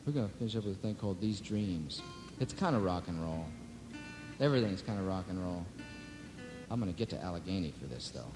We're going to finish up with a thing called These Dreams. It's kind of rock and roll. Everything's kind of rock and roll. I'm going to get to Allegheny for this, though.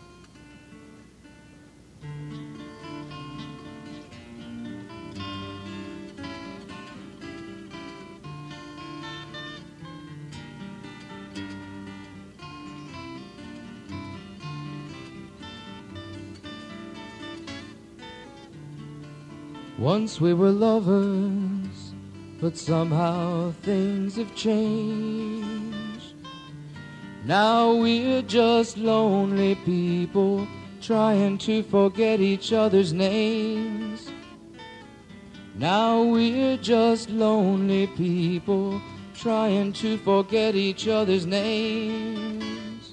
Once we were lovers, but somehow things have changed. Now we're just lonely people trying to forget each other's names. Now we're just lonely people trying to forget each other's names.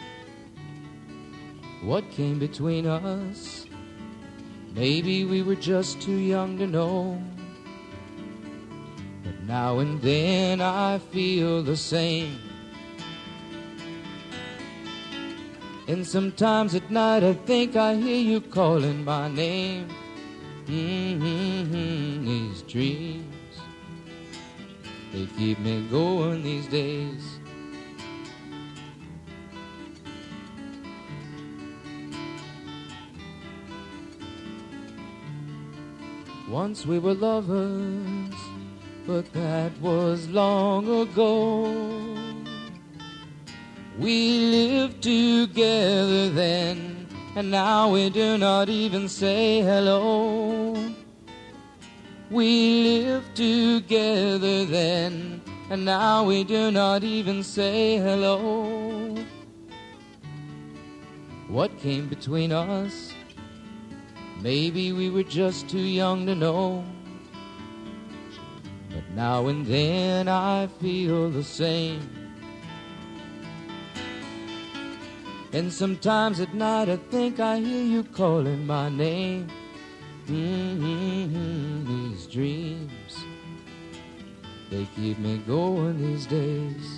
What came between us? Maybe we were just too young to know. But now and then I feel the same. And sometimes at night I think I hear you calling my name. These dreams, they keep me going these days. Once we were lovers, but that was long ago. We lived together then, and now we do not even say hello. We lived together then, and now we do not even say hello. What came between us? Maybe we were just too young to know. But now and then I feel the same. And sometimes at night I think I hear you calling my name. These dreams, they keep me going these days.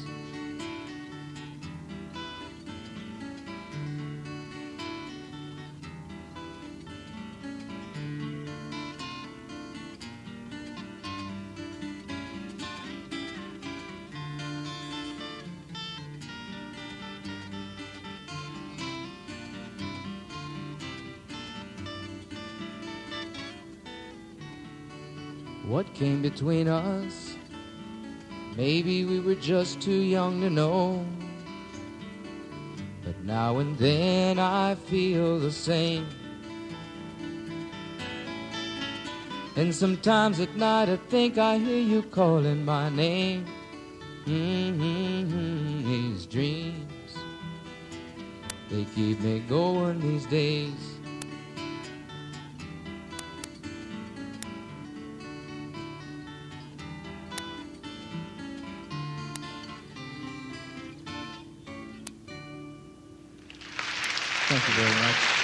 What came between us? Maybe we were just too young to know. But now and then I feel the same. And sometimes at night I think I hear you calling my name. These dreams, they keep me going these days. Thank you very much.